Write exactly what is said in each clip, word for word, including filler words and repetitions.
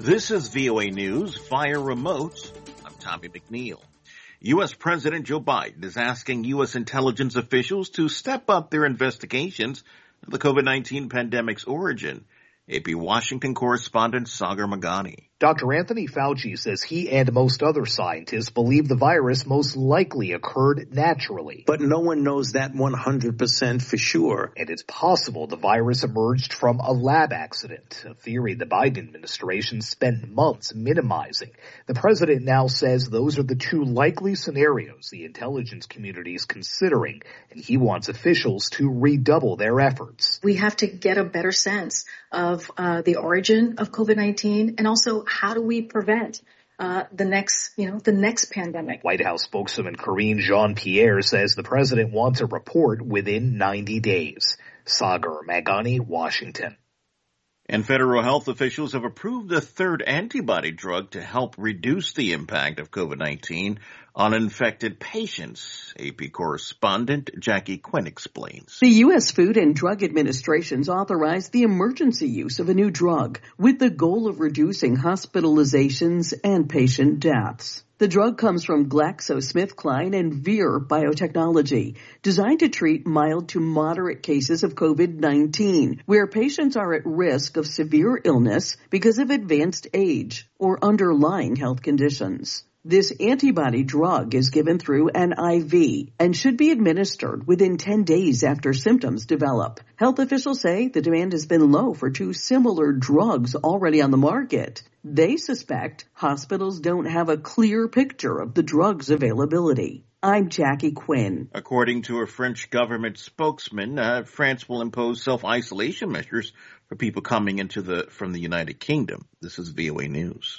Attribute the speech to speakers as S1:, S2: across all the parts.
S1: This is V O A News via remote. I'm Tommy McNeil. U S. President Joe Biden is asking U S intelligence officials to step up their investigations of the COVID nineteen pandemic's origin. A P Washington correspondent Sagar Meghani.
S2: Doctor Anthony Fauci says he and most other scientists believe the virus most likely occurred naturally.
S3: But no one knows that one hundred percent for sure.
S2: And it's possible the virus emerged from a lab accident, a theory the Biden administration spent months minimizing. The president now says those are the two likely scenarios the intelligence community is considering, and he wants officials to redouble their efforts.
S4: We have to get a better sense of uh, the origin of COVID nineteen, and also how do we prevent uh, the next, you know, the next pandemic.
S2: White House spokeswoman Karine Jean-Pierre says the president wants a report within ninety days. Sagar Meghani, Washington.
S1: And federal health officials have approved a third antibody drug to help reduce the impact of COVID nineteen on infected patients. A P correspondent Jackie Quinn explains.
S5: The U S. Food and Drug Administration's authorized the emergency use of a new drug with the goal of reducing hospitalizations and patient deaths. The drug comes from GlaxoSmithKline and Vir Biotechnology, designed to treat mild to moderate cases of COVID nineteen, where patients are at risk of severe illness because of advanced age or underlying health conditions. This antibody drug is given through an I V and should be administered within ten days after symptoms develop. Health officials say the demand has been low for two similar drugs already on the market. They suspect hospitals don't have a clear picture of the drug's availability. I'm Jackie Quinn.
S1: According to a French government spokesman, uh, France will impose self-isolation measures for people coming into the from the United Kingdom. This is V O A News.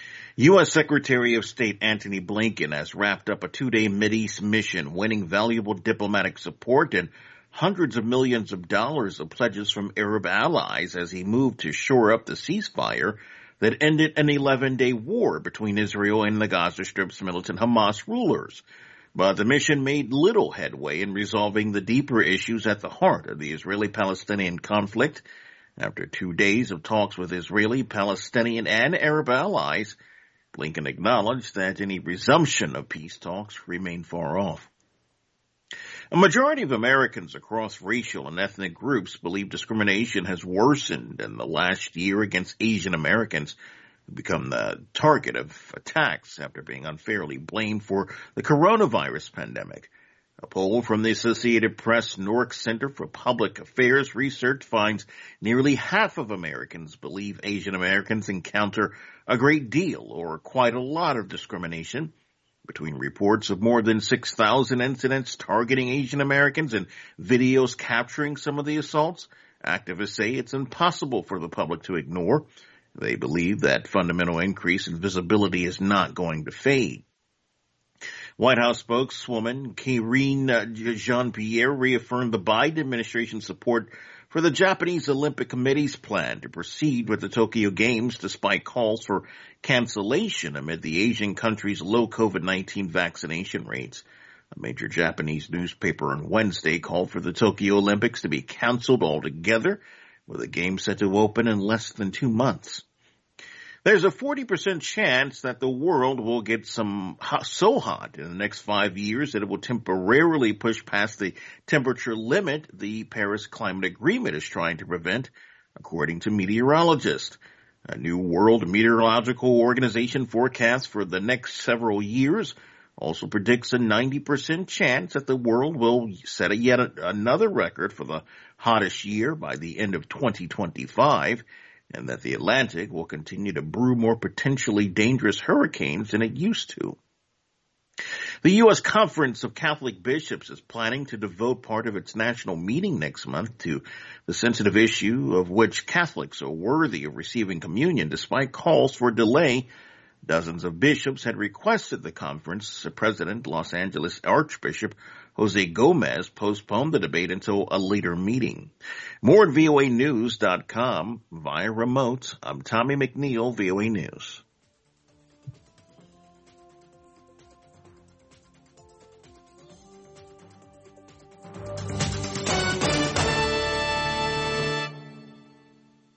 S1: U S. Secretary of State Antony Blinken has wrapped up a two-day Mideast mission, winning valuable diplomatic support and hundreds of millions of dollars of pledges from Arab allies as he moved to shore up the ceasefire that ended an eleven-day war between Israel and the Gaza Strip's militant Hamas rulers. But the mission made little headway in resolving the deeper issues at the heart of the Israeli-Palestinian conflict. After two days of talks with Israeli, Palestinian, and Arab allies, Blinken acknowledged that any resumption of peace talks remain far off. A majority of Americans across racial and ethnic groups believe discrimination has worsened in the last year against Asian Americans, who become the target of attacks after being unfairly blamed for the coronavirus pandemic. A poll from the Associated Press Newark Center for Public Affairs Research finds nearly half of Americans believe Asian Americans encounter a great deal or quite a lot of discrimination. Between reports of more than six thousand incidents targeting Asian Americans and videos capturing some of the assaults, activists say it's impossible for the public to ignore. They believe that fundamental increase in visibility is not going to fade. White House spokeswoman Karine Jean-Pierre reaffirmed the Biden administration's support for the Japanese Olympic Committee's plan to proceed with the Tokyo Games despite calls for cancellation amid the Asian country's low COVID nineteen vaccination rates. A major Japanese newspaper on Wednesday called for the Tokyo Olympics to be canceled altogether, with the Games set to open in less than two months. There's a forty percent chance that the world will get some hot, so hot in the next five years that it will temporarily push past the temperature limit the Paris Climate Agreement is trying to prevent, according to meteorologists. A new World Meteorological Organization forecast for the next several years also predicts a ninety percent chance that the world will set a yet another record for the hottest year by the end of twenty twenty-five. And that the Atlantic will continue to brew more potentially dangerous hurricanes than it used to. The U S. Conference of Catholic Bishops is planning to devote part of its national meeting next month to the sensitive issue of which Catholics are worthy of receiving communion, despite calls for delay. Dozens of bishops had requested the conference. President Los Angeles Archbishop Jose Gomez postponed the debate until a later meeting. More at V O A news dot com via remote. I'm Tommy McNeil, V O A News.